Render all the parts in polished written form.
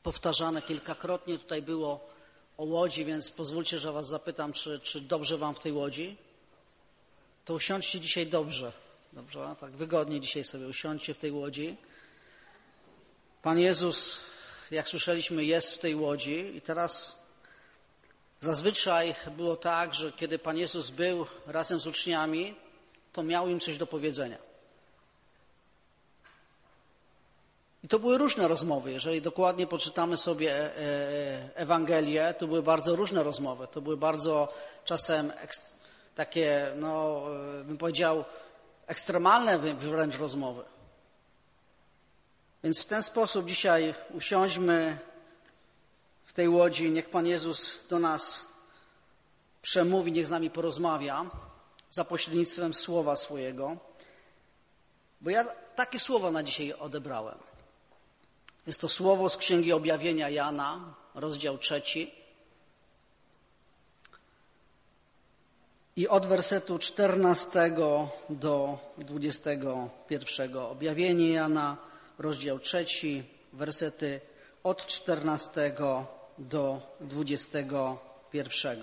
powtarzane kilkakrotnie tutaj było o łodzi, więc pozwólcie, że was zapytam, czy dobrze wam w tej łodzi? To usiądźcie dzisiaj dobrze, tak wygodnie dzisiaj sobie usiądźcie w tej łodzi. Pan Jezus, jak słyszeliśmy, jest w tej łodzi i teraz zazwyczaj było tak, że kiedy Pan Jezus był razem z uczniami, to miał im coś do powiedzenia. I to były różne rozmowy. Jeżeli dokładnie poczytamy sobie Ewangelię, to były bardzo różne rozmowy. To były bardzo czasem takie, bym powiedział, ekstremalne wręcz rozmowy. Więc w ten sposób dzisiaj usiądźmy w tej łodzi. Niech Pan Jezus do nas przemówi, niech z nami porozmawia za pośrednictwem słowa swojego. Bo ja takie słowo na dzisiaj odebrałem. Jest to słowo z Księgi Objawienia Jana, rozdział 3. I od wersetu 14 do 21. Objawienie Jana, rozdział 3, wersety od 14 do 21.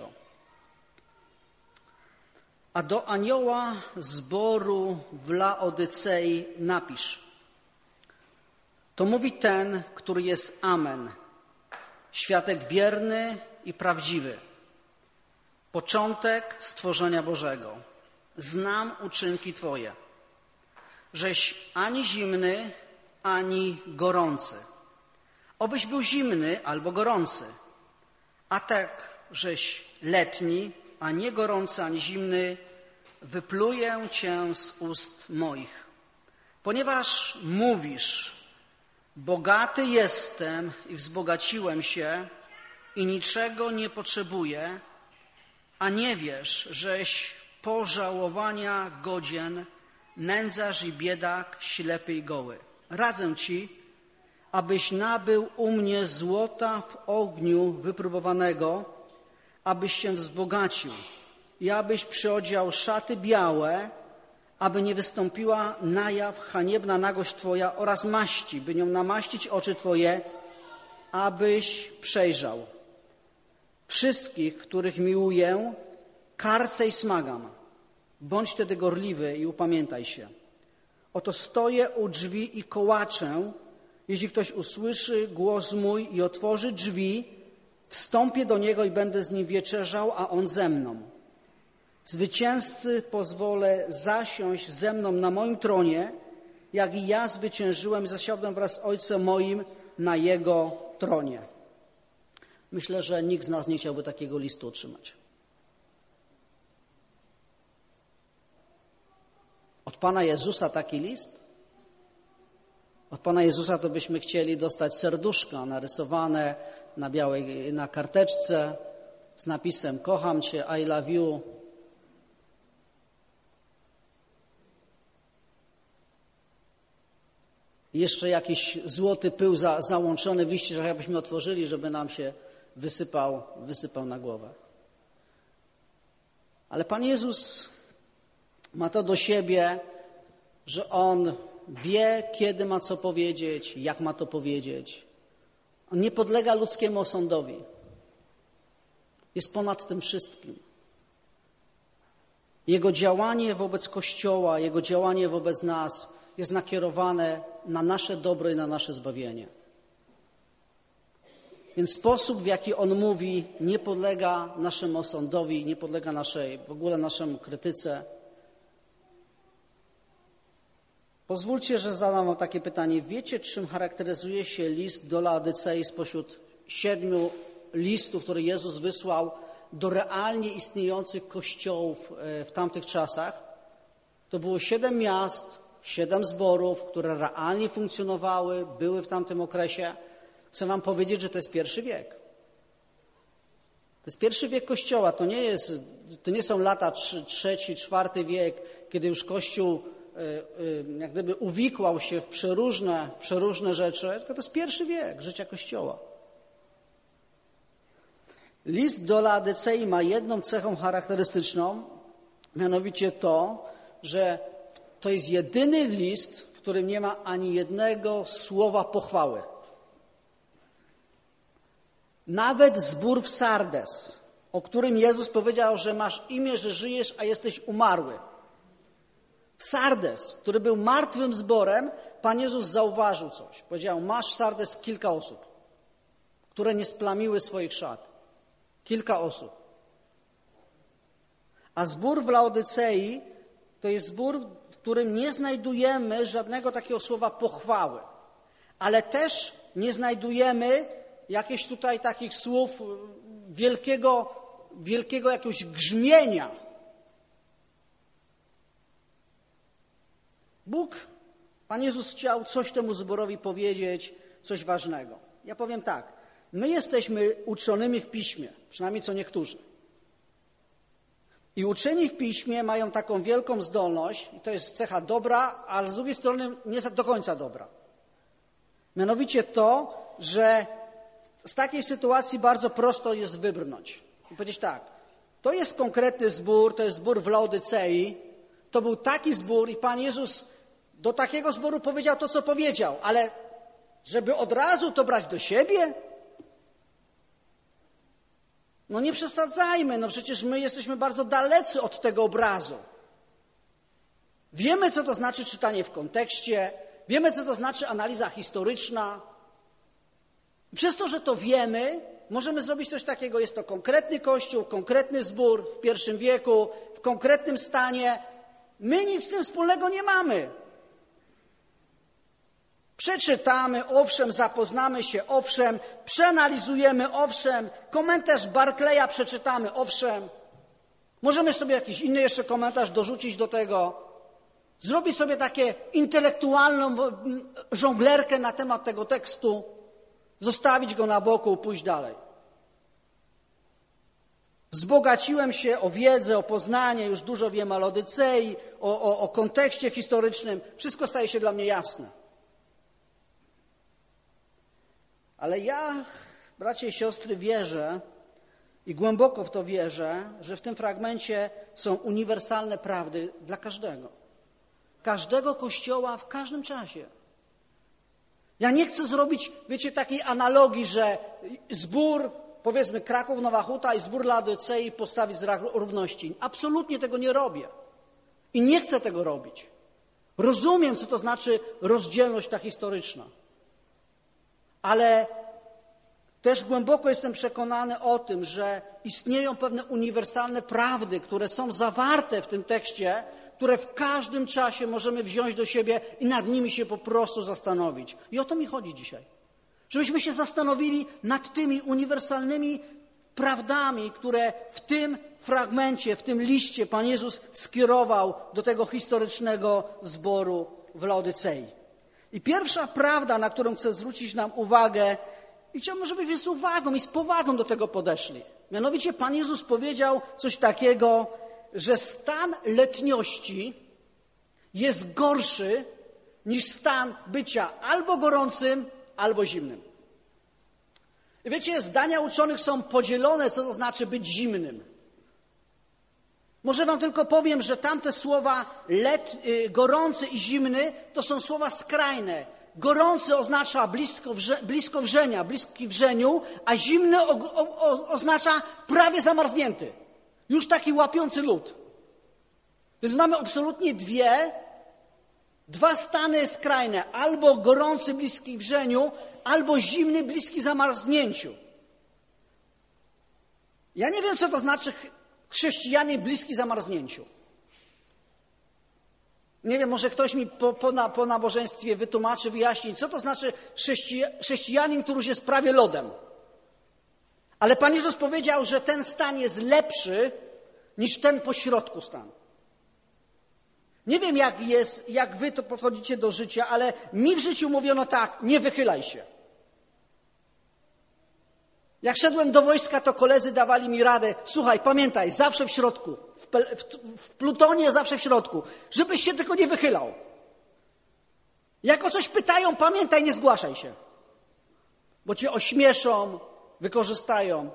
A do anioła zboru w Laodycei napisz. To mówi ten, który jest Amen, świadek wierny i prawdziwy, początek stworzenia Bożego. Znam uczynki Twoje, żeś ani zimny, ani gorący. Obyś był zimny albo gorący, a tak, żeś letni, a nie gorący, ani zimny, wypluję Cię z ust moich. Ponieważ mówisz, bogaty jestem i wzbogaciłem się i niczego nie potrzebuję, a nie wiesz, żeś pożałowania godzien, nędzarz i biedak, ślepy i goły. Radzę Ci, abyś nabył u mnie złota w ogniu wypróbowanego, abyś się wzbogacił i abyś przyodział szaty białe, aby nie wystąpiła na jaw haniebna nagość Twoja oraz maści, by nią namaścić oczy Twoje, abyś przejrzał. Wszystkich, których miłuję, karcę i smagam. Bądź tedy gorliwy i upamiętaj się. Oto stoję u drzwi i kołaczę. Jeśli ktoś usłyszy głos mój i otworzy drzwi, wstąpię do niego i będę z nim wieczerzał, a on ze mną. Zwycięzcy pozwolę zasiąść ze mną na moim tronie, jak i ja zwyciężyłem i zasiadłem wraz z Ojcem moim na Jego tronie. Myślę, że nikt z nas nie chciałby takiego listu otrzymać. Od Pana Jezusa taki list? Od Pana Jezusa to byśmy chcieli dostać serduszka narysowane na karteczce z napisem kocham Cię, I love you. Jeszcze jakiś złoty pył załączony w liście, że jakbyśmy otworzyli, żeby nam się wysypał na głowę. Ale Pan Jezus ma to do siebie, że On wie, kiedy ma co powiedzieć, jak ma to powiedzieć. On nie podlega ludzkiemu osądowi. Jest ponad tym wszystkim. Jego działanie wobec Kościoła, Jego działanie wobec nas jest nakierowane na nasze dobro i na nasze zbawienie. Więc sposób, w jaki On mówi, nie podlega naszemu osądowi, nie podlega w ogóle naszemu krytyce. Pozwólcie, że zadam wam takie pytanie. Wiecie, czym charakteryzuje się list do Laodycei spośród 7 listów, które Jezus wysłał do realnie istniejących kościołów w tamtych czasach? To było 7 miast, 7 zborów, które realnie funkcjonowały, były w tamtym okresie. Chcę wam powiedzieć, że to jest I wiek. To jest I wiek Kościoła. To nie są lata III, IV wiek, kiedy już Kościół jak gdyby uwikłał się w przeróżne rzeczy, tylko to jest I wiek życia Kościoła. List do Laodycei ma jedną cechą charakterystyczną, mianowicie to, że to jest jedyny list, w którym nie ma ani jednego słowa pochwały. Nawet zbór w Sardes, o którym Jezus powiedział, że masz imię, że żyjesz, a jesteś umarły. W Sardes, który był martwym zborem, Pan Jezus zauważył coś. Powiedział, masz w Sardes kilka osób, które nie splamiły swoich szat. Kilka osób. A zbór w Laodycei to jest zbór, w którym nie znajdujemy żadnego takiego słowa pochwały. Ale też nie znajdujemy jakichś tutaj takich słów wielkiego jakiegoś grzmienia. Pan Jezus chciał coś temu zborowi powiedzieć, coś ważnego. Ja powiem tak, my jesteśmy uczonymi w Piśmie, przynajmniej co niektórzy. I uczeni w Piśmie mają taką wielką zdolność, i to jest cecha dobra, ale z drugiej strony nie do końca dobra. Mianowicie to, że z takiej sytuacji bardzo prosto jest wybrnąć. I powiedzieć tak, to jest konkretny zbór, to jest zbór w Laodycei, to był taki zbór i Pan Jezus do takiego zboru powiedział to, co powiedział, ale żeby od razu to brać do siebie? No nie przesadzajmy, no przecież my jesteśmy bardzo dalecy od tego obrazu. Wiemy, co to znaczy czytanie w kontekście, wiemy, co to znaczy analiza historyczna. Przez to, że to wiemy, możemy zrobić coś takiego. Jest to konkretny kościół, konkretny zbór w I wieku, w konkretnym stanie. My nic z tym wspólnego nie mamy. Przeczytamy, owszem, zapoznamy się, owszem, przeanalizujemy, owszem, komentarz Barclaya przeczytamy, owszem. Możemy sobie jakiś inny jeszcze komentarz dorzucić do tego. Zrobić sobie takie intelektualną żonglerkę na temat tego tekstu, zostawić go na boku, pójść dalej. Wzbogaciłem się o wiedzę, o poznanie, już dużo wiem o Laodycei, o kontekście historycznym. Wszystko staje się dla mnie jasne. Ale ja, bracia i siostry, wierzę i głęboko w to wierzę, że w tym fragmencie są uniwersalne prawdy dla każdego. Każdego kościoła w każdym czasie. Ja nie chcę zrobić, wiecie, takiej analogii, że zbór, powiedzmy Kraków, Nowa Huta i zbór Laodycei postawić z równości. Absolutnie tego nie robię. I nie chcę tego robić. Rozumiem, co to znaczy rozdzielność ta historyczna. Ale też głęboko jestem przekonany o tym, że istnieją pewne uniwersalne prawdy, które są zawarte w tym tekście, które w każdym czasie możemy wziąć do siebie i nad nimi się po prostu zastanowić. I o to mi chodzi dzisiaj. Żebyśmy się zastanowili nad tymi uniwersalnymi prawdami, które w tym fragmencie, w tym liście Pan Jezus skierował do tego historycznego zboru w Laodycei. I pierwsza prawda, na którą chcę zwrócić nam uwagę, i chciałbym, żebyśmy z uwagą i z powagą do tego podeszli. Mianowicie Pan Jezus powiedział coś takiego, że stan letniości jest gorszy niż stan bycia albo gorącym, albo zimnym. I wiecie, zdania uczonych są podzielone, co to znaczy być zimnym. Może wam tylko powiem, że tamte słowa gorący i zimny to są słowa skrajne. Gorący oznacza blisko wrzenia, bliski wrzeniu, a zimny oznacza prawie zamarznięty. Już taki łapiący lód. Więc mamy absolutnie dwa stany skrajne. Albo gorący, bliski wrzeniu, albo zimny, bliski zamarznięciu. Ja nie wiem, co to znaczy chrześcijanin bliski zamarznięciu. Nie wiem, może ktoś mi po nabożeństwie wytłumaczy, wyjaśni, co to znaczy chrześcijanin, który już jest prawie lodem. Ale Pan Jezus powiedział, że ten stan jest lepszy niż ten pośrodku stan. Nie wiem, jak wy to podchodzicie do życia, ale mi w życiu mówiono tak, nie wychylaj się. Jak szedłem do wojska, to koledzy dawali mi radę, słuchaj, pamiętaj, zawsze w środku, w plutonie zawsze w środku, żebyś się tylko nie wychylał. Jak o coś pytają, pamiętaj, nie zgłaszaj się, bo cię ośmieszą, wykorzystają.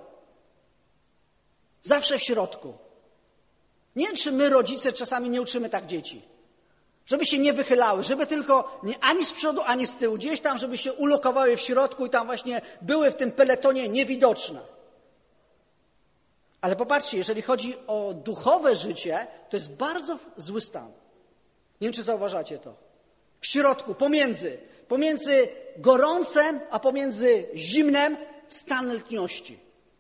Zawsze w środku. Nie wiem, czy my, rodzice, czasami nie uczymy tak dzieci. Żeby się nie wychylały, żeby tylko ani z przodu, ani z tyłu, gdzieś tam, żeby się ulokowały w środku i tam właśnie były w tym peletonie niewidoczne. Ale popatrzcie, jeżeli chodzi o duchowe życie, to jest bardzo zły stan. Nie wiem, czy zauważacie to. W środku, pomiędzy gorącem, a pomiędzy zimnem stan letniości.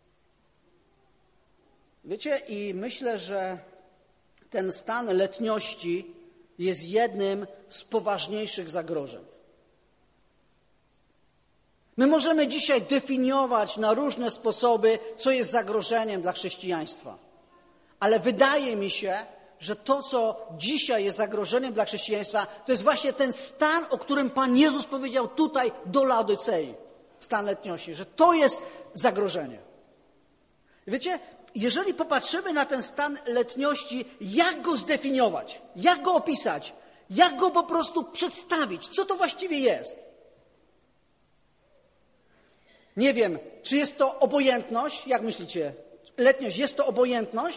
Wiecie, i myślę, że ten stan letniości jest jednym z poważniejszych zagrożeń. My możemy dzisiaj definiować na różne sposoby, co jest zagrożeniem dla chrześcijaństwa. Ale wydaje mi się, że to, co dzisiaj jest zagrożeniem dla chrześcijaństwa, to jest właśnie ten stan, o którym Pan Jezus powiedział tutaj do Laodycei. Stan letniości, że to jest zagrożenie. Wiecie, jeżeli popatrzymy na ten stan letniości, jak go zdefiniować, jak go opisać, jak go po prostu przedstawić, co to właściwie jest? Nie wiem, czy jest to obojętność? Jak myślicie? Letniość, jest to obojętność?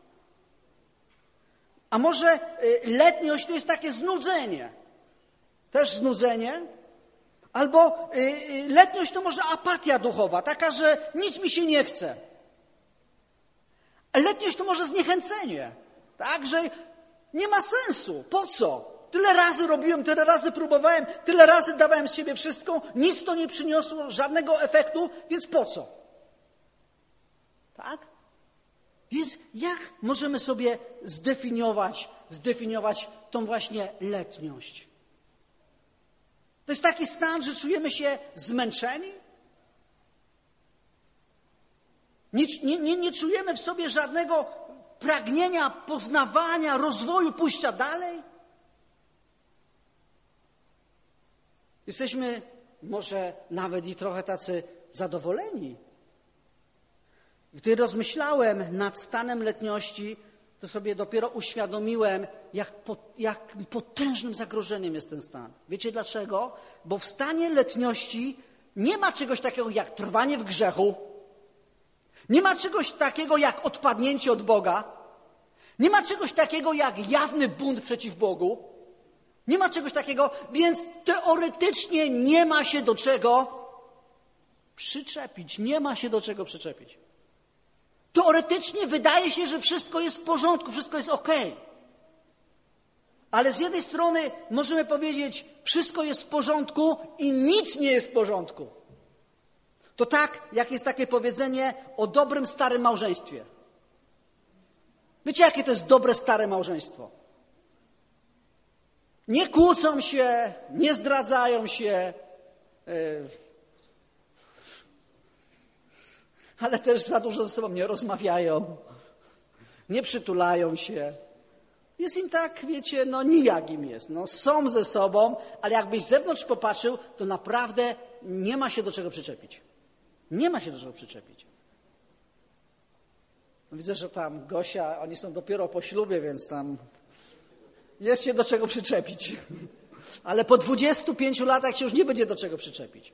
A może letniość to jest takie znudzenie? Też znudzenie? Albo letniość to może apatia duchowa, taka, że nic mi się nie chce. Letniość to może zniechęcenie, tak, że nie ma sensu. Po co? Tyle razy robiłem, tyle razy próbowałem, tyle razy dawałem z siebie wszystko, nic to nie przyniosło, żadnego efektu, więc po co? Tak? Więc jak możemy sobie zdefiniować tą właśnie letniość? To jest taki stan, że czujemy się zmęczeni? Nie czujemy w sobie żadnego pragnienia, poznawania, rozwoju, pójścia dalej? Jesteśmy może nawet i trochę tacy zadowoleni. Gdy rozmyślałem nad stanem letniości, to sobie dopiero uświadomiłem, jak potężnym zagrożeniem jest ten stan. Wiecie dlaczego? Bo w stanie letniości nie ma czegoś takiego jak trwanie w grzechu, nie ma czegoś takiego jak odpadnięcie od Boga, nie ma czegoś takiego jak jawny bunt przeciw Bogu, nie ma czegoś takiego, więc teoretycznie nie ma się do czego przyczepić. Nie ma się do czego przyczepić. Teoretycznie wydaje się, że wszystko jest w porządku, wszystko jest okej. Ale z jednej strony możemy powiedzieć, wszystko jest w porządku i nic nie jest w porządku. To tak, jak jest takie powiedzenie o dobrym, starym małżeństwie. Wiecie, jakie to jest dobre, stare małżeństwo? Nie kłócą się, nie zdradzają się, ale też za dużo ze sobą nie rozmawiają, nie przytulają się. Jest im tak, wiecie, nijak im jest. Są ze sobą, ale jakbyś z zewnątrz popatrzył, to naprawdę nie ma się do czego przyczepić. Nie ma się do czego przyczepić. Widzę, że tam Gosia, oni są dopiero po ślubie, więc tam jest się do czego przyczepić. Ale po 25 latach się już nie będzie do czego przyczepić.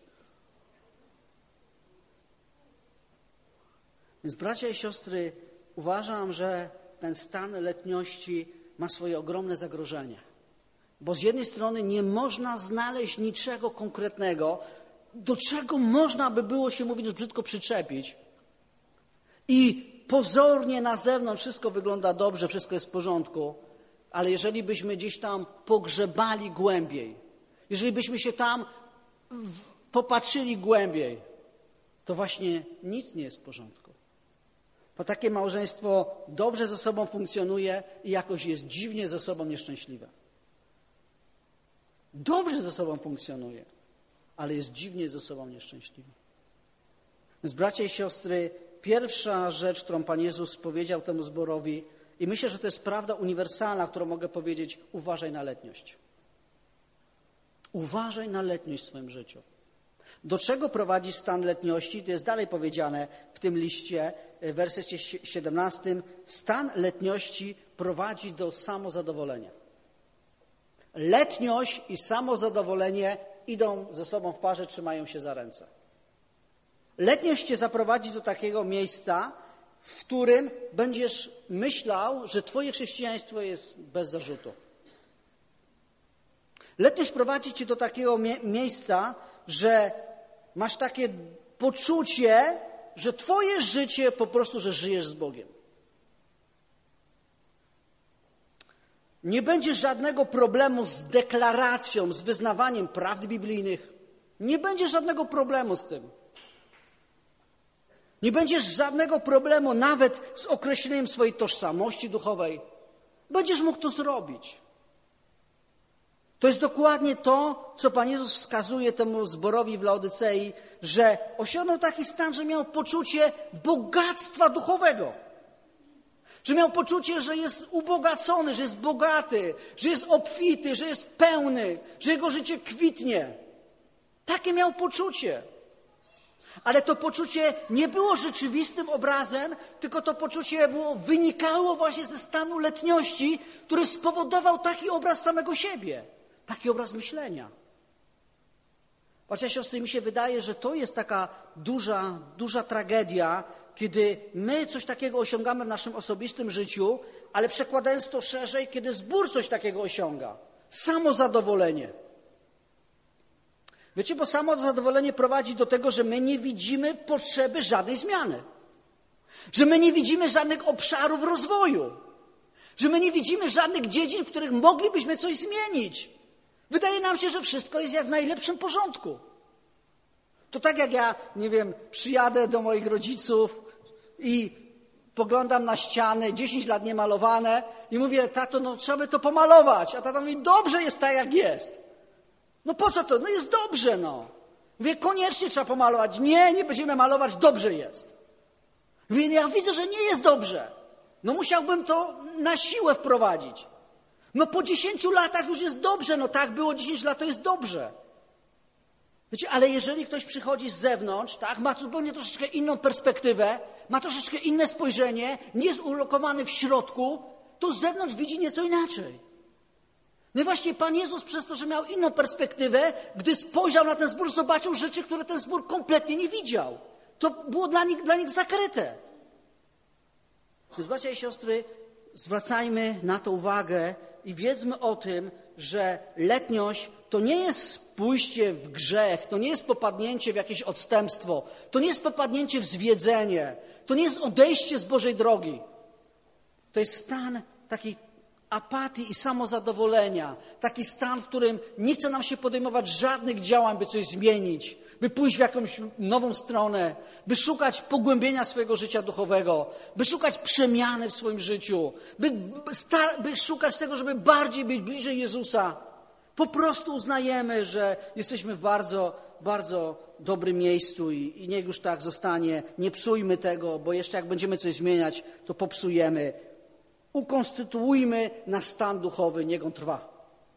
Więc bracia i siostry, uważam, że ten stan letniości ma swoje ogromne zagrożenie. Bo z jednej strony nie można znaleźć niczego konkretnego, do czego można by było się, mówiąc brzydko, przyczepić. I pozornie na zewnątrz wszystko wygląda dobrze, wszystko jest w porządku, ale jeżeli byśmy gdzieś tam pogrzebali głębiej, jeżeli byśmy się tam popatrzyli głębiej, to właśnie nic nie jest w porządku. Bo takie małżeństwo dobrze ze sobą funkcjonuje i jakoś jest dziwnie ze sobą nieszczęśliwe. Dobrze ze sobą funkcjonuje, ale jest dziwnie ze sobą nieszczęśliwe. Więc bracia i siostry, pierwsza rzecz, którą Pan Jezus powiedział temu zborowi, i myślę, że to jest prawda uniwersalna, którą mogę powiedzieć, uważaj na letniość. Uważaj na letniość w swoim życiu. Do czego prowadzi stan letniości? To jest dalej powiedziane w tym liście, w wersecie 17. Stan letniości prowadzi do samozadowolenia. Letniość i samozadowolenie idą ze sobą w parze, trzymają się za ręce. Letniość cię zaprowadzi do takiego miejsca, w którym będziesz myślał, że twoje chrześcijaństwo jest bez zarzutu. Letność prowadzi cię do takiego miejsca, że masz takie poczucie, że twoje życie po prostu, że żyjesz z Bogiem. Nie będzie żadnego problemu z deklaracją, z wyznawaniem prawd biblijnych. Nie będzie żadnego problemu z tym. Nie będziesz żadnego problemu nawet z określeniem swojej tożsamości duchowej. Będziesz mógł to zrobić. To jest dokładnie to, co Pan Jezus wskazuje temu zborowi w Laodycei, że osiągnął taki stan, że miał poczucie bogactwa duchowego. Że miał poczucie, że jest ubogacony, że jest bogaty, że jest obfity, że jest pełny, że jego życie kwitnie. Takie miał poczucie. Ale to poczucie nie było rzeczywistym obrazem, tylko to poczucie wynikało właśnie ze stanu letniości, który spowodował taki obraz samego siebie, taki obraz myślenia. Patrzcie, siostry, mi się wydaje, że to jest taka duża tragedia, kiedy my coś takiego osiągamy w naszym osobistym życiu, ale przekładając to szerzej, kiedy zbór coś takiego osiąga. Samozadowolenie. Wiecie, bo samozadowolenie prowadzi do tego, że my nie widzimy potrzeby żadnej zmiany. Że my nie widzimy żadnych obszarów rozwoju. Że my nie widzimy żadnych dziedzin, w których moglibyśmy coś zmienić. Wydaje nam się, że wszystko jest jak w najlepszym porządku. To tak jak ja, nie wiem, przyjadę do moich rodziców i poglądam na ściany, 10 lat niemalowane i mówię, tato, no trzeba by to pomalować. A tata mówi, dobrze jest tak, jak jest. No po co to? No jest dobrze, no. Mówię, koniecznie trzeba pomalować. Nie będziemy malować, dobrze jest. Mówię, ja widzę, że nie jest dobrze. No musiałbym to na siłę wprowadzić. No po 10 latach już jest dobrze, no tak było 10 lat, to jest dobrze. Wiecie, ale jeżeli ktoś przychodzi z zewnątrz, tak, ma zupełnie troszeczkę inną perspektywę, ma troszeczkę inne spojrzenie, nie jest ulokowany w środku, to z zewnątrz widzi nieco inaczej. No i właśnie Pan Jezus przez to, że miał inną perspektywę, gdy spojrzał na ten zbór, zobaczył rzeczy, które ten zbór kompletnie nie widział. To było dla nich zakryte. Więc bracia i siostry, zwracajmy na to uwagę i wiedzmy o tym, że letniość to nie jest pójście w grzech, to nie jest popadnięcie w jakieś odstępstwo, to nie jest popadnięcie w zwiedzenie, to nie jest odejście z Bożej drogi. To jest stan takiej apatii i samozadowolenia. Taki stan, w którym nie chce nam się podejmować żadnych działań, by coś zmienić, by pójść w jakąś nową stronę, by szukać pogłębienia swojego życia duchowego, by szukać przemiany w swoim życiu, by szukać tego, żeby bardziej być bliżej Jezusa. Po prostu uznajemy, że jesteśmy w bardzo, bardzo dobrym miejscu i niech już tak zostanie. Nie psujmy tego, bo jeszcze jak będziemy coś zmieniać, to popsujemy. Ukonstytuujmy nasz stan duchowy, niech on trwa.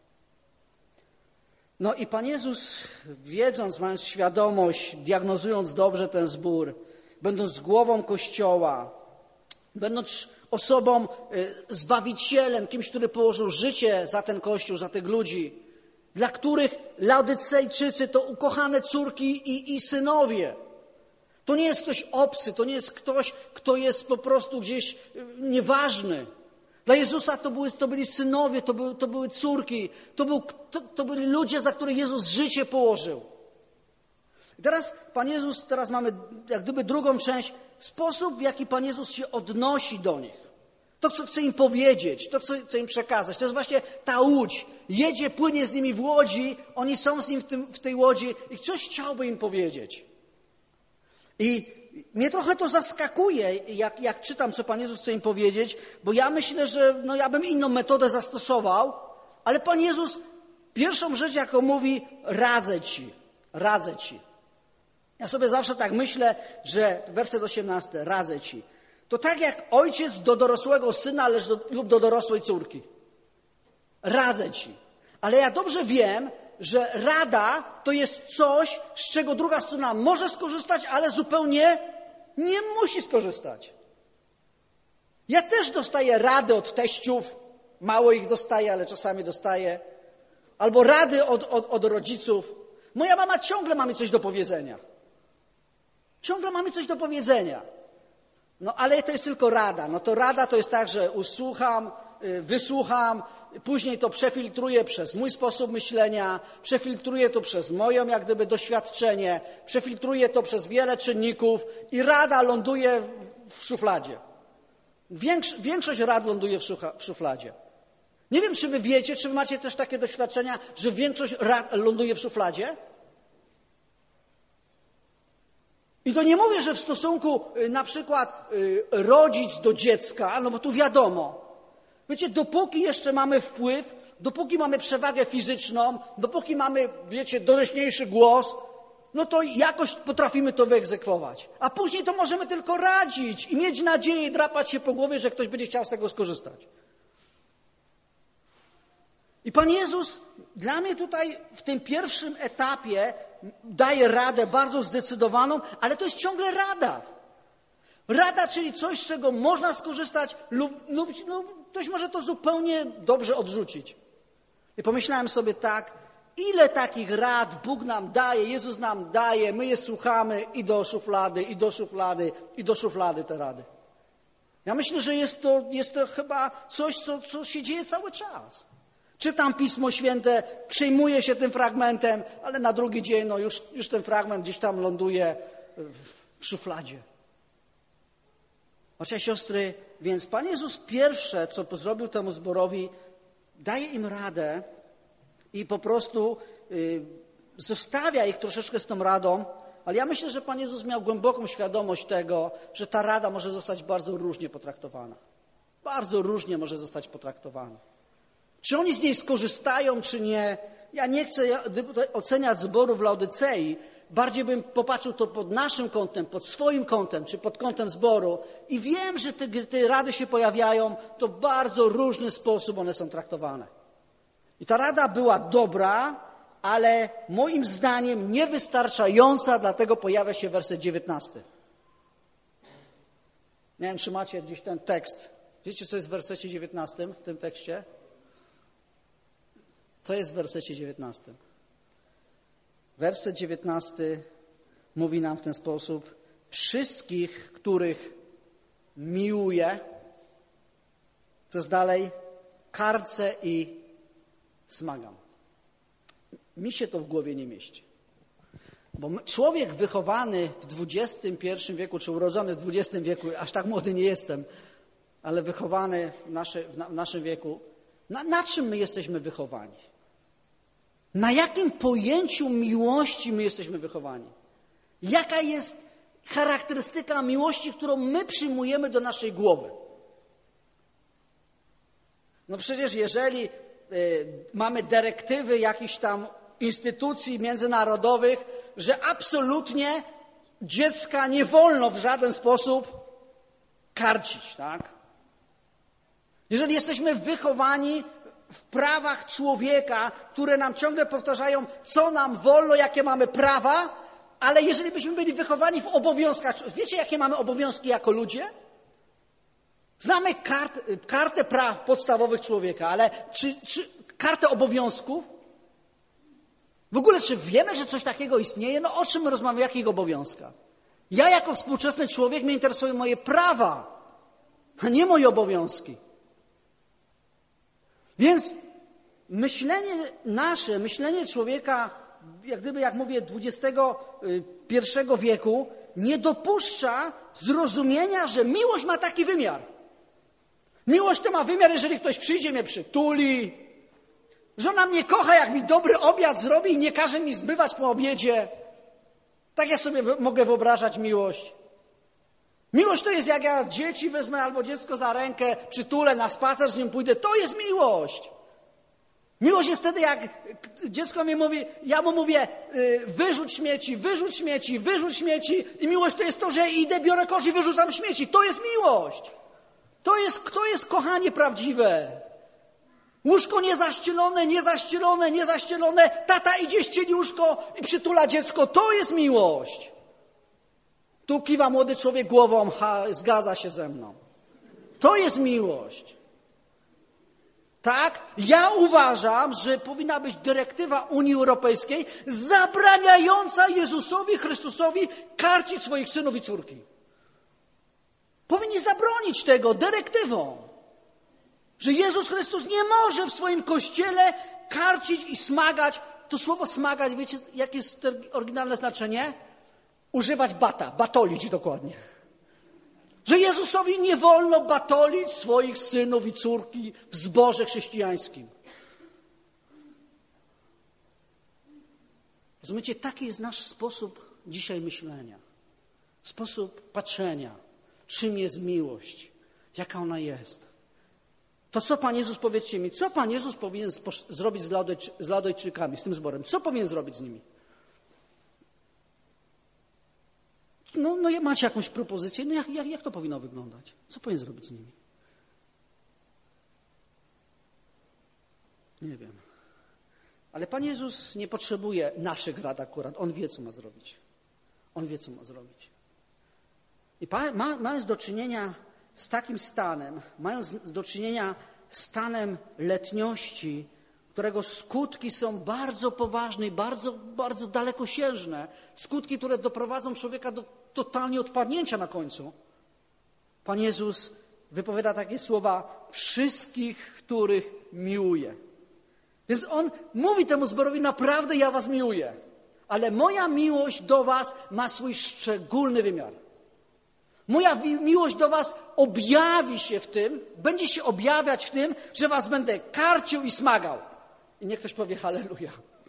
No i Pan Jezus, wiedząc, mając świadomość, diagnozując dobrze ten zbór, będąc głową Kościoła, będąc osobą, zbawicielem, kimś, który położył życie za ten Kościół, za tych ludzi, dla których Laodycejczycy to ukochane córki i synowie. To nie jest ktoś obcy, to nie jest ktoś, kto jest po prostu gdzieś nieważny. Dla Jezusa to byli synowie, to były córki, to byli ludzie, za których Jezus życie położył. I teraz Pan Jezus, teraz mamy jak gdyby drugą część, sposób, w jaki Pan Jezus się odnosi do nich. To, co chce im powiedzieć, to, co chce im przekazać. To jest właśnie ta łódź. Jedzie, płynie z nimi w łodzi, oni są z nim w tej łodzi i coś chciałby im powiedzieć. I mnie trochę to zaskakuje, jak czytam, co Pan Jezus chce im powiedzieć, bo ja myślę, że ja bym inną metodę zastosował, ale Pan Jezus pierwszą rzecz, jaką mówi, radzę Ci. Ja sobie zawsze tak myślę, że werset 18, radzę Ci. To tak jak ojciec do dorosłego syna lub do dorosłej córki. Radzę Ci. Ale ja dobrze wiem, że rada to jest coś, z czego druga strona może skorzystać, ale zupełnie nie musi skorzystać. Ja też dostaję rady od teściów, mało ich dostaję, ale czasami dostaję. Albo rady od rodziców. Moja mama ciągle ma mi coś do powiedzenia. Ciągle ma mi coś do powiedzenia. No ale to jest tylko rada. No to rada to jest tak, że usłucham, wysłucham, później to przefiltruję przez mój sposób myślenia, przefiltruję to przez moje jak gdyby doświadczenie, przefiltruję to przez wiele czynników i rada ląduje w szufladzie. Większość rad ląduje w szufladzie. Nie wiem, czy wy wiecie, czy wy macie też takie doświadczenia, że większość rad ląduje w szufladzie? I to nie mówię, że w stosunku na przykład rodzic do dziecka, no bo tu wiadomo. Wiecie, dopóki jeszcze mamy wpływ, dopóki mamy przewagę fizyczną, dopóki mamy, wiecie, donośniejszy głos, no to jakoś potrafimy to wyegzekwować. A później to możemy tylko radzić i mieć nadzieję i drapać się po głowie, że ktoś będzie chciał z tego skorzystać. I Pan Jezus dla mnie tutaj w tym pierwszym etapie daje radę bardzo zdecydowaną, ale to jest ciągle rada. Rada, czyli coś, z czego można skorzystać lub ktoś może to zupełnie dobrze odrzucić. I pomyślałem sobie tak, ile takich rad Bóg nam daje, Jezus nam daje, my je słuchamy i do szuflady, i do szuflady, i do szuflady te rady. Ja myślę, że jest to chyba coś, co się dzieje cały czas. Czytam Pismo Święte, przejmuję się tym fragmentem, ale na drugi dzień już ten fragment gdzieś tam ląduje w szufladzie. Bracia, siostry, więc Pan Jezus pierwsze, co zrobił temu zborowi, daje im radę i po prostu zostawia ich troszeczkę z tą radą, ale ja myślę, że Pan Jezus miał głęboką świadomość tego, że ta rada może zostać bardzo różnie potraktowana. Bardzo różnie może zostać potraktowana. Czy oni z niej skorzystają, czy nie? Ja nie chcę oceniać zboru w Laodycei. Bardziej bym popatrzył to pod naszym kątem, pod swoim kątem, czy pod kątem zboru. I wiem, że te rady się pojawiają, to w bardzo różny sposób one są traktowane. I ta rada była dobra, ale moim zdaniem niewystarczająca, dlatego pojawia się werset 19. Nie wiem, czy macie gdzieś ten tekst. Wiecie, co jest w wersecie 19 w tym tekście? Co jest w wersecie 19? Werset 19 mówi nam w ten sposób: wszystkich, których miłuje, co jest dalej, karcę i smagam. Mi się to w głowie nie mieści. Bo człowiek wychowany w XXI wieku, czy urodzony w XX wieku, aż tak młody nie jestem, ale wychowany w naszym wieku, na czym my jesteśmy wychowani? Na jakim pojęciu miłości my jesteśmy wychowani? Jaka jest charakterystyka miłości, którą my przyjmujemy do naszej głowy? No przecież jeżeli mamy dyrektywy jakichś tam instytucji międzynarodowych, że absolutnie dziecka nie wolno w żaden sposób karcić, tak? Jeżeli jesteśmy wychowani w prawach człowieka, które nam ciągle powtarzają, co nam wolno, jakie mamy prawa, ale jeżeli byśmy byli wychowani w obowiązkach, wiecie, jakie mamy obowiązki jako ludzie? Znamy kartę praw podstawowych człowieka, ale czy kartę obowiązków? W ogóle, czy wiemy, że coś takiego istnieje? No o czym my rozmawiamy, jakich obowiązkach? Ja jako współczesny człowiek mnie interesują moje prawa, a nie moje obowiązki. Więc myślenie człowieka, jak mówię, XXI wieku, nie dopuszcza zrozumienia, że miłość ma taki wymiar. Miłość to ma wymiar, jeżeli ktoś przyjdzie, mnie przytuli, że ona mnie kocha, jak mi dobry obiad zrobi i nie każe mi zbywać po obiedzie. Tak ja sobie mogę wyobrażać miłość. Miłość to jest, jak ja dzieci wezmę albo dziecko za rękę, przytulę, na spacer z nim pójdę. To jest miłość. Miłość jest wtedy, jak dziecko mi mówi, ja mu mówię, wyrzuć śmieci, wyrzuć śmieci, wyrzuć śmieci. I miłość to jest to, że idę, biorę kosz i wyrzucam śmieci. To jest miłość. To jest kochanie prawdziwe. Łóżko niezaścielone, niezaścielone, niezaścielone. Tata idzie, ścieli łóżko i przytula dziecko. To jest miłość. Tu kiwa młody człowiek głową, zgadza się ze mną. To jest miłość. Tak? Ja uważam, że powinna być dyrektywa Unii Europejskiej zabraniająca Jezusowi Chrystusowi karcić swoich synów i córki. Powinni zabronić tego dyrektywą. Że Jezus Chrystus nie może w swoim Kościele karcić i smagać. To słowo smagać, wiecie, jakie jest to oryginalne znaczenie? Używać batolić dokładnie. Że Jezusowi nie wolno batolić swoich synów i córki w zborze chrześcijańskim. Rozumiecie, taki jest nasz sposób dzisiaj myślenia. Sposób patrzenia, czym jest miłość, jaka ona jest. To co Pan Jezus, powiedzcie mi, co Pan Jezus powinien zrobić z Laodojczykami, z tym zborem? Co powinien zrobić z nimi? No macie jakąś propozycję? No jak to powinno wyglądać? Co powinien zrobić z nimi? Nie wiem. Ale Pan Jezus nie potrzebuje naszych rad akurat. On wie, co ma zrobić. On wie, co ma zrobić. I mając do czynienia z takim stanem, mając do czynienia z stanem letniości, którego skutki są bardzo poważne i bardzo, bardzo dalekosiężne, skutki, które doprowadzą człowieka do totalnie odpadnięcia na końcu, Pan Jezus wypowiada takie słowa: wszystkich, których miłuje. Więc On mówi temu zborowi: naprawdę ja was miłuję, ale moja miłość do was ma swój szczególny wymiar. Moja miłość do was objawi się w tym, będzie się objawiać w tym, że was będę karcił i smagał. I niech ktoś powie halleluja.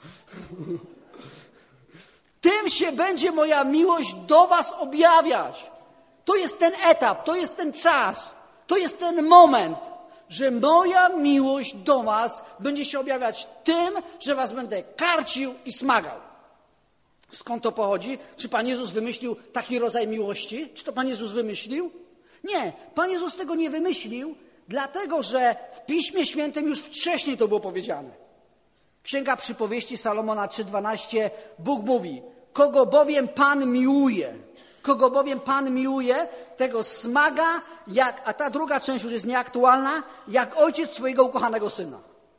Tym się będzie moja miłość do was objawiać. To jest ten etap, to jest ten czas, to jest ten moment, że moja miłość do was będzie się objawiać tym, że was będę karcił i smagał. Skąd to pochodzi? Czy Pan Jezus wymyślił taki rodzaj miłości? Czy to Pan Jezus wymyślił? Nie, Pan Jezus tego nie wymyślił, dlatego że w Piśmie Świętym już wcześniej to było powiedziane. Księga Przypowieści Salomona 3:12, Bóg mówi: kogo bowiem Pan miłuje, tego smaga, a ta druga część już jest nieaktualna, jak ojciec swojego ukochanego syna.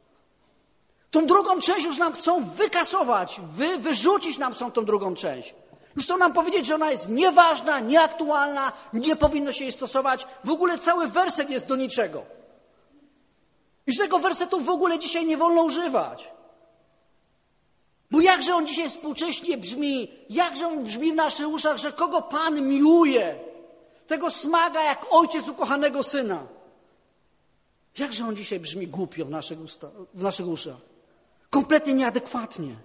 Tą drugą część już nam chcą wykasować, wyrzucić nam chcą tą drugą część. Już chcą nam powiedzieć, że ona jest nieważna, nieaktualna, nie powinno się jej stosować. W ogóle cały werset jest do niczego. Już tego wersetu w ogóle dzisiaj nie wolno używać. Bo jakże on dzisiaj współcześnie brzmi, jakże on brzmi w naszych uszach, że kogo Pan miłuje, tego smaga jak ojciec ukochanego syna. Jakże on dzisiaj brzmi głupio w naszych uszach. Kompletnie nieadekwatnie.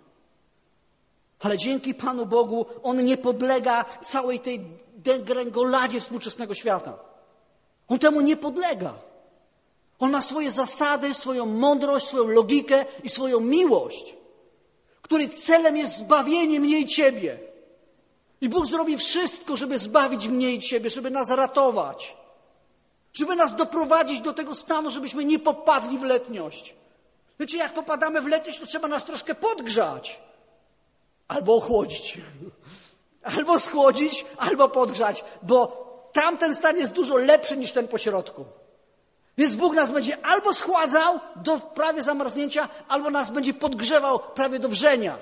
Ale dzięki Panu Bogu on nie podlega całej tej degrengoladzie współczesnego świata. On temu nie podlega. On ma swoje zasady, swoją mądrość, swoją logikę i swoją miłość, której celem jest zbawienie mnie i ciebie. I Bóg zrobi wszystko, żeby zbawić mnie i ciebie, żeby nas ratować, żeby nas doprowadzić do tego stanu, żebyśmy nie popadli w letniość. Wiecie, jak popadamy w letniość, to trzeba nas troszkę podgrzać. Albo ochłodzić. Albo schłodzić, albo podgrzać. Bo tamten stan jest dużo lepszy niż ten pośrodku. Więc Bóg nas będzie albo schładzał do prawie zamarznięcia, albo nas będzie podgrzewał prawie do wrzenia.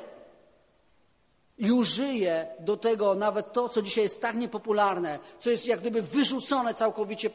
I użyje do tego nawet to, co dzisiaj jest tak niepopularne, co jest jak gdyby wyrzucone całkowicie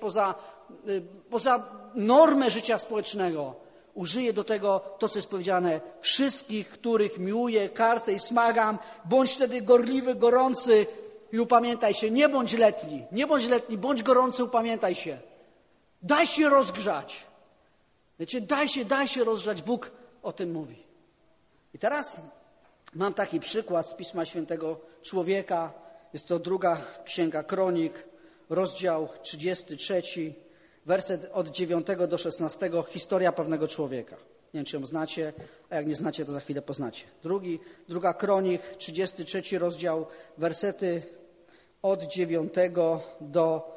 poza normę życia społecznego. Użyję do tego to, co jest powiedziane: wszystkich, których miłuję, karcę i smagam, bądź wtedy gorliwy, gorący i upamiętaj się. Nie bądź letni, bądź gorący, upamiętaj się. Daj się rozgrzać. Wiecie, daj się rozgrzać. Bóg o tym mówi. I teraz mam taki przykład z Pisma Świętego człowieka. Jest to 2 Księga Kronik, rozdział 33, werset od 9 do 16, historia pewnego człowieka. Nie wiem, czy ją znacie, a jak nie znacie, to za chwilę poznacie. 2 Kronik, 33 rozdział, wersety od 9 do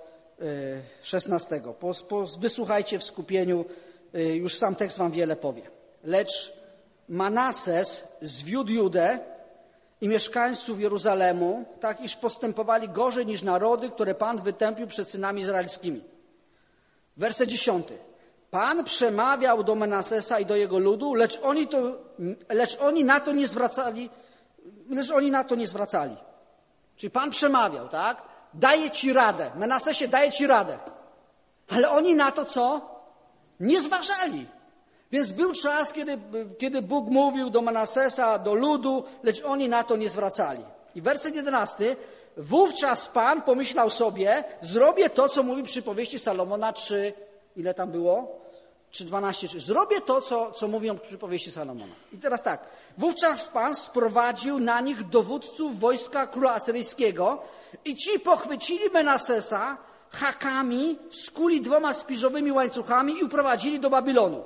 16. Wysłuchajcie w skupieniu, już sam tekst wam wiele powie. Lecz Manases zwiódł Judę i mieszkańców Jeruzalemu, tak iż postępowali gorzej niż narody, które Pan wytępił przed synami izraelskimi. Werset 10. Pan przemawiał do Manasesa i do jego ludu, lecz oni na to nie zwracali. Czyli Pan przemawiał, tak? Daje ci radę. Manasesie, daje ci radę. Ale oni na to co? Nie zważali. Więc był czas, kiedy Bóg mówił do Manasesa, do ludu, lecz oni na to nie zwracali. I werset 11. Wówczas Pan pomyślał sobie, zrobię to, co mówi przypowieści Salomona 3, ile tam było? 3:12. Zrobię to, co mówią przypowieści Salomona. I teraz tak. Wówczas Pan sprowadził na nich dowódców wojska króla asyryjskiego i ci pochwycili Manasesa hakami, skuli 2 spiżowymi łańcuchami i uprowadzili do Babilonu.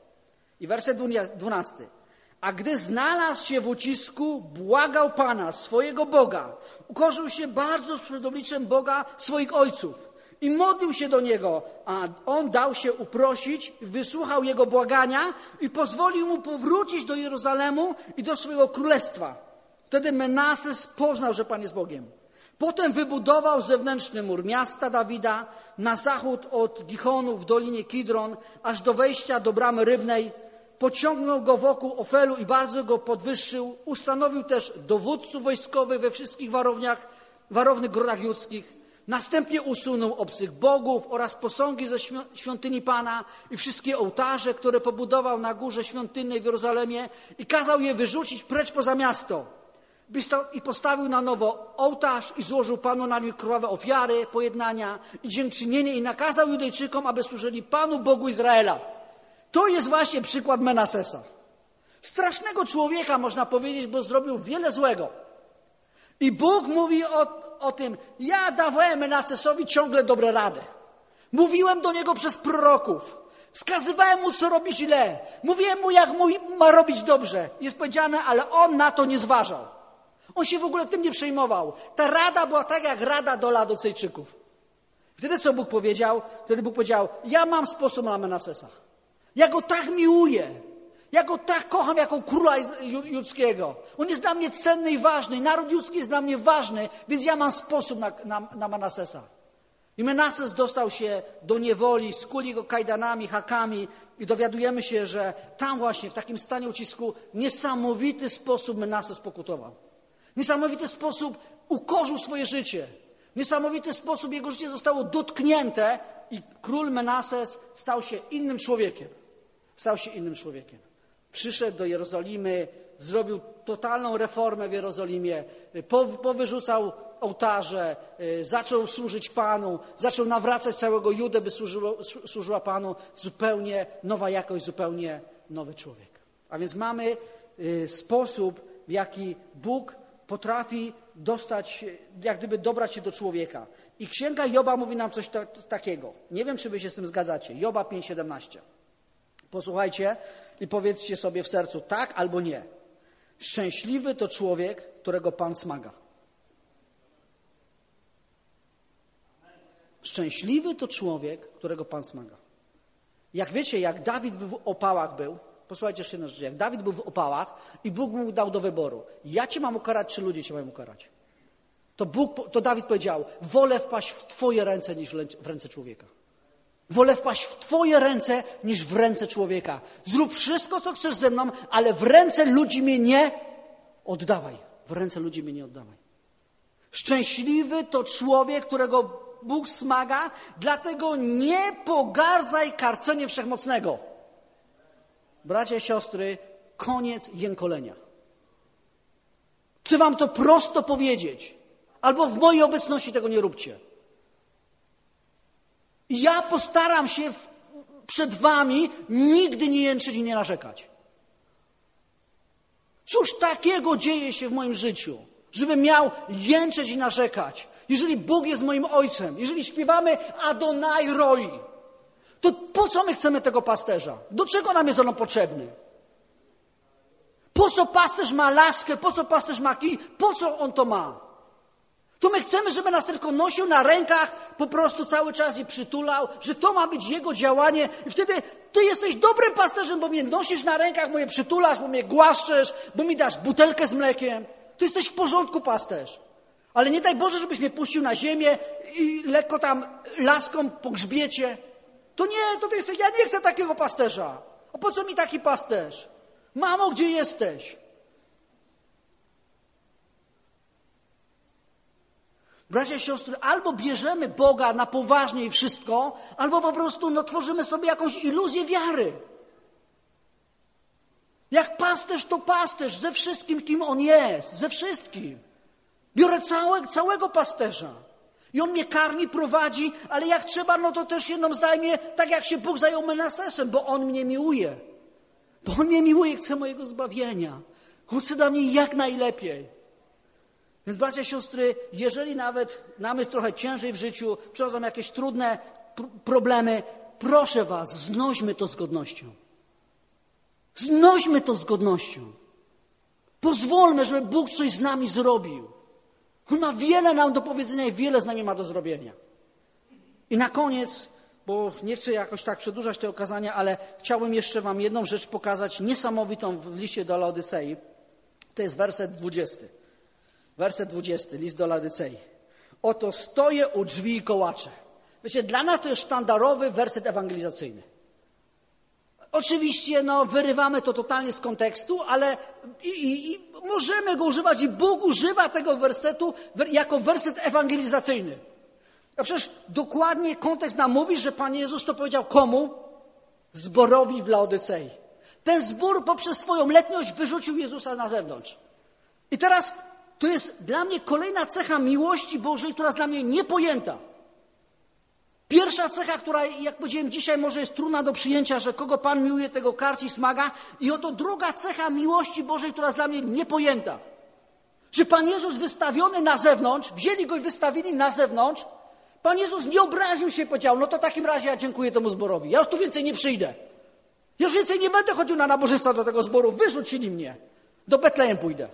I werset 12. A gdy znalazł się w ucisku, błagał Pana, swojego Boga. Ukorzył się bardzo przed obliczem Boga swoich ojców i modlił się do Niego, a On dał się uprosić, wysłuchał jego błagania i pozwolił mu powrócić do Jerozolemu i do swojego królestwa. Wtedy Menases poznał, że Pan jest Bogiem. Potem wybudował zewnętrzny mur miasta Dawida na zachód od Gichonu w dolinie Kidron, aż do wejścia do bramy rybnej. Pociągnął go wokół Ofelu i bardzo go podwyższył. Ustanowił też dowódców wojskowych we wszystkich warownych górach judzkich. Następnie usunął obcych bogów oraz posągi ze świątyni Pana i wszystkie ołtarze, które pobudował na górze świątynnej w Jerozolimie i kazał je wyrzucić precz poza miasto. I postawił na nowo ołtarz i złożył Panu na nim krwawe ofiary, pojednania i dziękczynienie i nakazał Judejczykom, aby służyli Panu Bogu Izraela. To jest właśnie przykład Menasesa. Strasznego człowieka, można powiedzieć, bo zrobił wiele złego. I Bóg mówi o tym, ja dawałem Menasesowi ciągle dobre rady. Mówiłem do niego przez proroków. Wskazywałem mu, co robi źle. Mówiłem mu, jak ma robić dobrze. Jest powiedziane, ale on na to nie zważał. On się w ogóle tym nie przejmował. Ta rada była tak, jak rada do Laodicejczyków. Wtedy co Bóg powiedział? Wtedy Bóg powiedział, ja mam sposób na Menasesa. Ja go tak miłuję. Ja go tak kocham jako króla judzkiego. On jest dla mnie cenny i ważny. Naród judzki jest dla mnie ważny, więc ja mam sposób na Menasesa. I Menases dostał się do niewoli, skuli go kajdanami, hakami i dowiadujemy się, że tam właśnie, w takim stanie ucisku, niesamowity sposób Menases pokutował. Niesamowity sposób ukorzył swoje życie. Niesamowity sposób jego życie zostało dotknięte i król Menases stał się innym człowiekiem. Stał się innym człowiekiem. Przyszedł do Jerozolimy, zrobił totalną reformę w Jerozolimie, powyrzucał ołtarze, zaczął służyć Panu, zaczął nawracać całego Judę, by służyła Panu. Zupełnie nowa jakość, zupełnie nowy człowiek. A więc mamy sposób, w jaki Bóg potrafi jak gdyby dobrać się do człowieka. I Księga Joba mówi nam coś takiego. Nie wiem, czy wy się z tym zgadzacie. Joba 5:17. Posłuchajcie i powiedzcie sobie w sercu tak albo nie. Szczęśliwy to człowiek, którego Pan smaga. Szczęśliwy to człowiek, którego Pan smaga. Jak wiecie, jak Dawid w opałach był, posłuchajcie jeszcze jedną rzecz, jak Dawid był w opałach i Bóg mu dał do wyboru, ja cię mam ukarać, czy ludzie cię mają ukarać? To Dawid powiedział, wolę wpaść w Twoje ręce niż w ręce człowieka. Wolę wpaść w Twoje ręce niż w ręce człowieka. Zrób wszystko, co chcesz ze mną, ale w ręce ludzi mnie nie oddawaj. W ręce ludzi mnie nie oddawaj. Szczęśliwy to człowiek, którego Bóg smaga, dlatego nie pogardzaj karceniem Wszechmocnego. Bracia i siostry, koniec jękolenia. Chcę wam to prosto powiedzieć. Albo w mojej obecności tego nie róbcie. I ja postaram się przed wami nigdy nie jęczyć i nie narzekać. Cóż takiego dzieje się w moim życiu, żebym miał jęczeć i narzekać? Jeżeli Bóg jest moim Ojcem, jeżeli śpiewamy Adonai Roi, to po co my chcemy tego pasterza? Do czego nam jest on potrzebny? Po co pasterz ma laskę? Po co pasterz ma kij? Po co on to ma? To my chcemy, żeby nas tylko nosił na rękach, po prostu cały czas i przytulał, że to ma być jego działanie i wtedy ty jesteś dobrym pasterzem, bo mnie nosisz na rękach, bo mnie przytulasz, bo mnie głaszczesz, bo mi dasz butelkę z mlekiem. To jesteś w porządku, pasterz. Ale nie daj Boże, żebyś mnie puścił na ziemię i lekko tam laską po grzbiecie. To nie, to ty jesteś, ja nie chcę takiego pasterza. A po co mi taki pasterz? Mamo, gdzie jesteś? Bracia i siostry, albo bierzemy Boga na poważnie i wszystko, albo po prostu tworzymy sobie jakąś iluzję wiary. Jak pasterz, to pasterz ze wszystkim, kim on jest, ze wszystkim. Biorę całego pasterza. I on mnie karmi, prowadzi, ale jak trzeba, to też się mną zajmie, tak jak się Bóg zajął Menasesem, bo on mnie miłuje. Bo on mnie miłuje, chce mojego zbawienia. On chce dla mnie jak najlepiej. Więc bracia i siostry, jeżeli nawet nam jest trochę ciężej w życiu, przychodzą jakieś trudne problemy, proszę was, znośmy to z godnością. Znośmy to z godnością. Pozwólmy, żeby Bóg coś z nami zrobił. On ma wiele nam do powiedzenia i wiele z nami ma do zrobienia. I na koniec, bo nie chcę jakoś tak przedłużać tego kazania, ale chciałbym jeszcze wam jedną rzecz pokazać, niesamowitą w liście do Laodycei. To jest werset 20. Werset 20, list do Laodycei. Oto stoję u drzwi i kołaczę. Wiecie, dla nas to jest sztandarowy werset ewangelizacyjny. Oczywiście wyrywamy to totalnie z kontekstu, ale i możemy go używać i Bóg używa tego wersetu jako werset ewangelizacyjny. A przecież dokładnie kontekst nam mówi, że Pan Jezus to powiedział komu? Zborowi w Laodycei. Ten zbór poprzez swoją letniość wyrzucił Jezusa na zewnątrz. I teraz to jest dla mnie kolejna cecha miłości Bożej, która jest dla mnie niepojęta. Pierwsza cecha, która, jak powiedziałem dzisiaj, może jest trudna do przyjęcia, że kogo Pan miłuje, tego karci smaga. I oto druga cecha miłości Bożej, która jest dla mnie niepojęta. Że Pan Jezus wystawiony na zewnątrz, wzięli go i wystawili na zewnątrz, Pan Jezus nie obraził się i powiedział, no to w takim razie ja dziękuję temu zborowi. Ja już tu więcej nie przyjdę. Ja już więcej nie będę chodził na nabożeństwa do tego zboru. Wyrzucili mnie. Do Betlejem pójdę.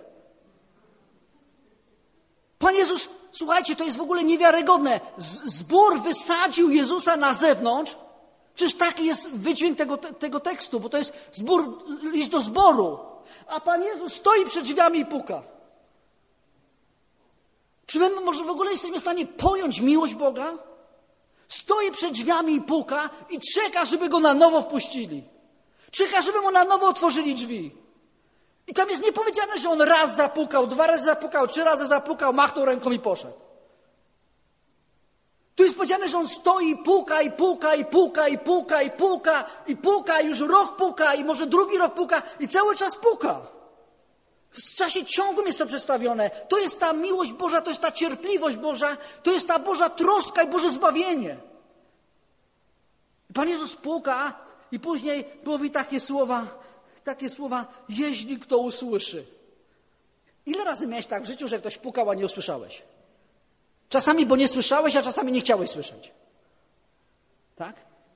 Pan Jezus, słuchajcie, to jest w ogóle niewiarygodne. Zbór wysadził Jezusa na zewnątrz. Przecież taki jest wydźwięk tego tekstu, bo to jest list do zboru. A Pan Jezus stoi przed drzwiami i puka. Czy my może w ogóle jesteśmy w stanie pojąć miłość Boga? Stoi przed drzwiami i puka i czeka, żeby go na nowo wpuścili. Czeka, żeby mu na nowo otworzyli drzwi. I tam jest nie powiedziane, że on raz zapukał, 2 razy zapukał, 3 razy zapukał, machnął ręką i poszedł. Tu jest powiedziane, że on stoi i puka, i puka, i puka, i puka, i puka, i puka, i już rok puka, i może drugi rok puka, i cały czas puka. W czasie ciągłym jest to przedstawione. To jest ta miłość Boża, to jest ta cierpliwość Boża, to jest ta Boża troska i Boże zbawienie. Pan Jezus puka i później mówi takie słowa, jeśli kto usłyszy. Ile razy miałeś tak w życiu, że ktoś pukał, a nie usłyszałeś? Czasami, bo nie słyszałeś, a czasami nie chciałeś słyszeć. Tak?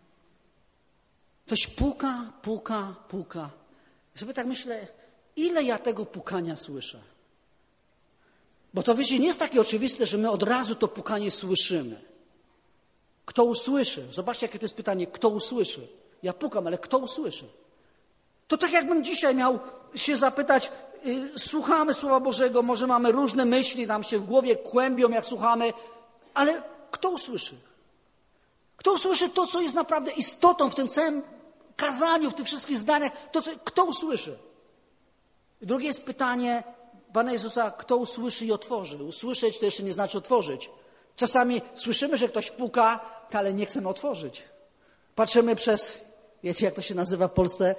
Ktoś puka. I sobie tak myślę, ile ja tego pukania słyszę? Bo to wiecie, nie jest takie oczywiste, że my od razu to pukanie słyszymy. Kto usłyszy? Zobaczcie, jakie to jest pytanie. Kto usłyszy? Ja pukam, ale kto usłyszy? To tak jakbym dzisiaj miał się zapytać, słuchamy Słowa Bożego, może mamy różne myśli, nam się w głowie kłębią, jak słuchamy, ale kto usłyszy? Kto usłyszy to, co jest naprawdę istotą w tym całym kazaniu, w tych wszystkich zdaniach? Kto usłyszy? Drugie jest pytanie Pana Jezusa, kto usłyszy i otworzy? Usłyszeć to jeszcze nie znaczy otworzyć. Czasami słyszymy, że ktoś puka, ale nie chcemy otworzyć. Patrzymy wiecie jak to się nazywa w Polsce?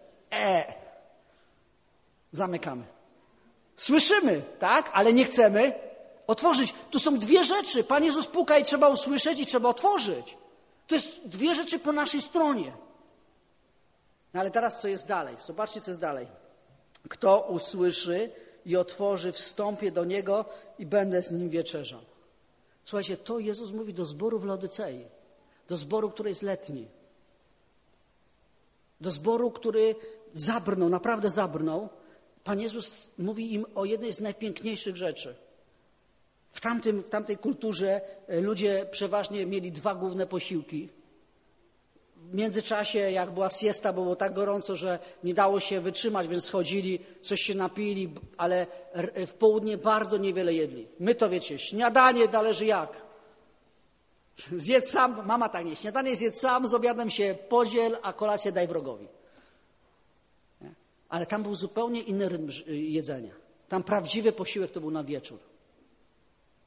Zamykamy. Słyszymy, tak, ale nie chcemy otworzyć. Tu są 2 rzeczy. Pan Jezus puka i trzeba usłyszeć i trzeba otworzyć. To jest 2 rzeczy po naszej stronie. No ale teraz co jest dalej? Zobaczcie, co jest dalej. Kto usłyszy i otworzy, wstąpię do Niego i będę z Nim wieczerzał. Słuchajcie, to Jezus mówi do zboru w Laodycei. Do zboru, który jest letni. Do zboru, który zabrnął, naprawdę zabrnął. Pan Jezus mówi im o jednej z najpiękniejszych rzeczy. W tamtej kulturze ludzie przeważnie mieli 2 główne posiłki. W międzyczasie, jak była siesta, było tak gorąco, że nie dało się wytrzymać, więc schodzili, coś się napili, ale w południe bardzo niewiele jedli. My to wiecie, śniadanie należy jak? Zjedz sam, mama tak nie, śniadanie zjedz sam, z obiadem się podziel, a kolację daj wrogowi. Nie? Ale tam był zupełnie inny rytm jedzenia. Tam prawdziwy posiłek to był na wieczór.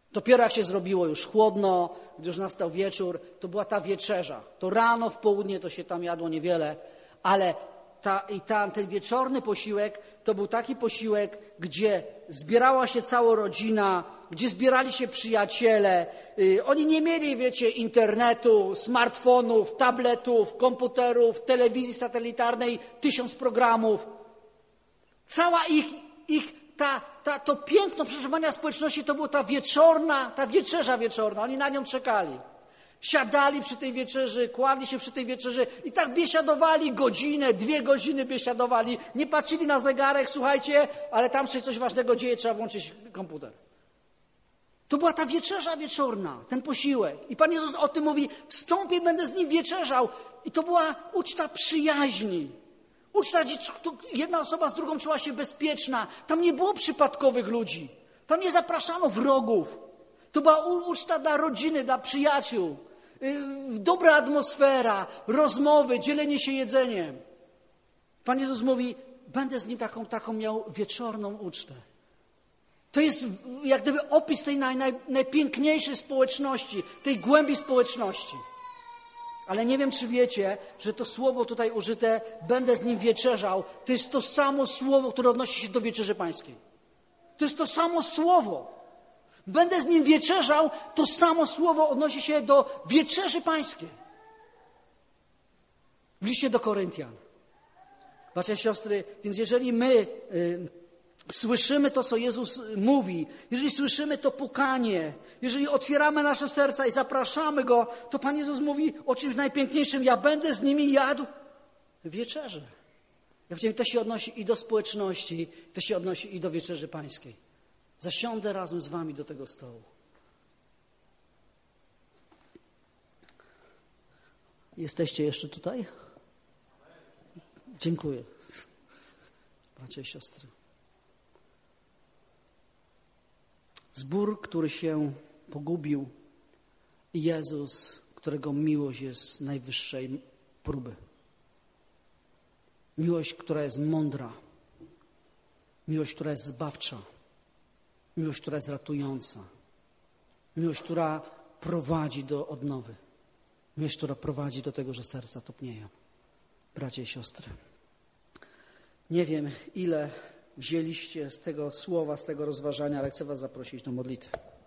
Dopiero jak się zrobiło już chłodno, gdy już nastał wieczór, to była ta wieczerza. To rano, w południe to się tam jadło niewiele, ale ten wieczorny posiłek to był taki posiłek, gdzie zbierała się cała rodzina, gdzie zbierali się przyjaciele. Oni nie mieli, wiecie, internetu, smartfonów, tabletów, komputerów, telewizji satelitarnej, 1000 programów. Cała to piękno przeżywania społeczności to była ta wieczerza wieczorna. Oni na nią czekali. Siadali przy tej wieczerzy, kładli się przy tej wieczerzy i tak biesiadowali godzinę, 2 godziny biesiadowali. Nie patrzyli na zegarek, słuchajcie, ale tam się coś ważnego dzieje, trzeba włączyć komputer. To była ta wieczerza wieczorna, ten posiłek. I Pan Jezus o tym mówi, wstąpię, będę z nim wieczerzał. I to była uczta przyjaźni. Uczta, gdzie jedna osoba z drugą czuła się bezpieczna. Tam nie było przypadkowych ludzi. Tam nie zapraszano wrogów. To była uczta dla rodziny, dla przyjaciół. Dobra atmosfera, rozmowy, dzielenie się jedzeniem. Pan Jezus mówi, będę z nim taką miał wieczorną ucztę. To jest jak gdyby opis tej najpiękniejszej społeczności, tej głębi społeczności. Ale nie wiem, czy wiecie, że to słowo tutaj użyte, będę z nim wieczerzał, to jest to samo słowo, które odnosi się do wieczerzy pańskiej. To jest to samo słowo. Będę z nim wieczerzał, to samo słowo odnosi się do wieczerzy pańskiej. W liście do Koryntian. Bracia i siostry, więc jeżeli my słyszymy to, co Jezus mówi, jeżeli słyszymy to pukanie, jeżeli otwieramy nasze serca i zapraszamy Go, to Pan Jezus mówi o czymś najpiękniejszym. Ja będę z nimi jadł wieczerzę. Ja powiedziałem, to się odnosi i do społeczności, to się odnosi i do wieczerzy pańskiej. Zasiądę razem z wami do tego stołu. Jesteście jeszcze tutaj? Dziękuję. Bracia i siostry. Zbór, który się pogubił i Jezus, którego miłość jest najwyższej próby. Miłość, która jest mądra. Miłość, która jest zbawcza. Miłość, która jest ratująca. Miłość, która prowadzi do odnowy. Miłość, która prowadzi do tego, że serca topnieją. Bracia i siostry. Nie wiem, ile wzięliście z tego słowa, z tego rozważania, ale chcę was zaprosić do modlitwy.